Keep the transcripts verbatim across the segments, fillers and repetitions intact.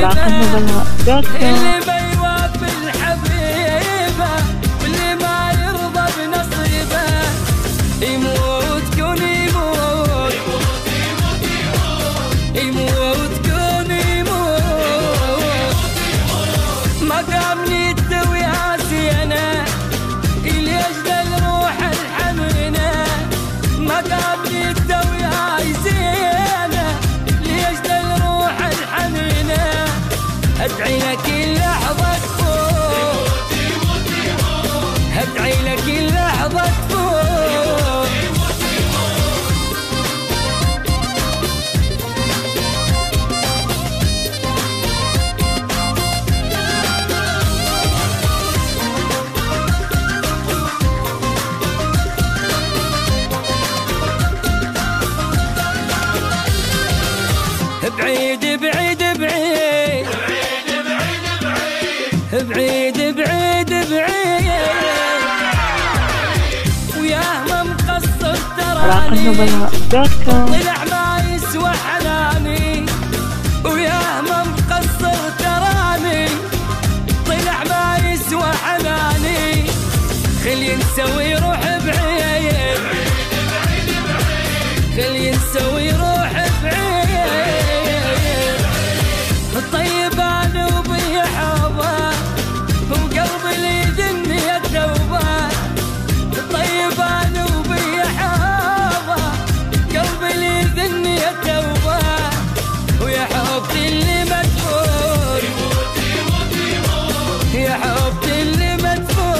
النبلاء دوت كوم. اللي بيوافي الحبيبة واللي ما يرضى بنصيبه يموت كون يموت يموت كون يموت. مقامني التوي عاسينا اللي يجدل روح الحنينة. مقامني التوي عايزينا اللي يجدل روح الحنينة. ادعي لك اللحظة تفوت ادعي لك اللحظة تفوت. بعيد بعيد بعيد بعيد بعيد بعيد وياه ما مقصر تراني طلع ما يسوى حناني. وياه ما مقصر تراني طلع ما يسوى حناني. خل ينسى ويروح بعيد خل ينسى ويروح بعيد. الطيب انا وبي حظه وقلبي لي ذني التوبه. الطيب انا وبي حظه قلبي لي ذني التوبه. ويا حبتي اللي مدفون يا حبتي اللي مدفون.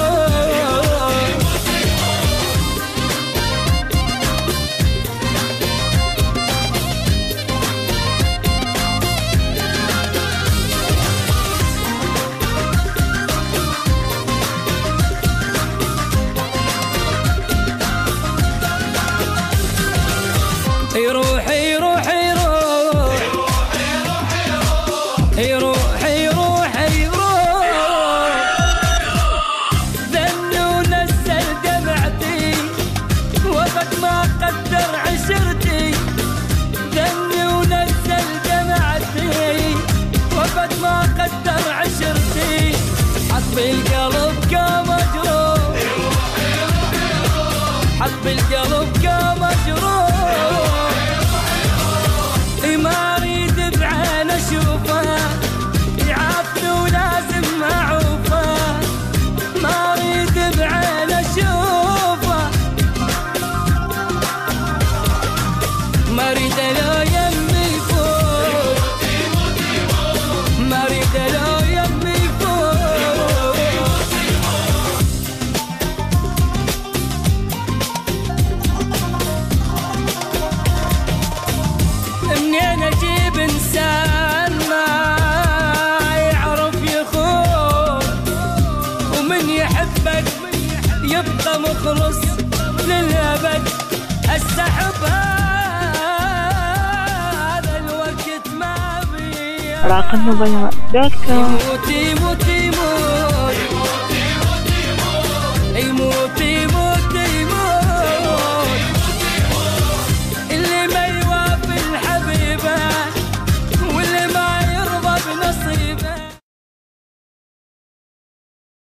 يروح يروح يروح يروح يروح يروح ذن ونزل دمعتي وقت ما قدر عشرتي. ذن ونزل دمعتي وقت ما قدر عشرتي. حط بالقلب قام مجروح حط بالقلب قام مجروح. ما اريد بعين اشوفه يعافني ولازم اعوفه. ما اريد بعين اشوفه ما اريد لو يمي يفوت ما اريد لو يمي يفوت. منين اجيب انسان ما يعرف يخون ومن يحبك يبقى مخلص للابد. السحب هذا الوقت ما بيه النبلاء دوت كوم. يموت يموت